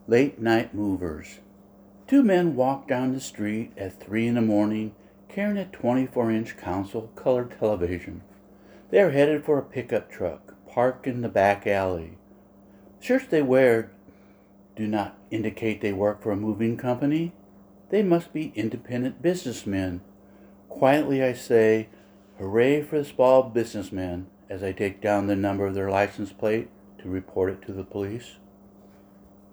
Late night movers. Two men walked down the street at 3 in the morning carrying a 24-inch console color television. They are headed for a pickup truck parked in the back alley. Shirts they wear do not indicate they work for a moving company. They must be independent businessmen. Quietly I say, hooray for the small businessmen, as I take down the number of their license plate to report it to the police.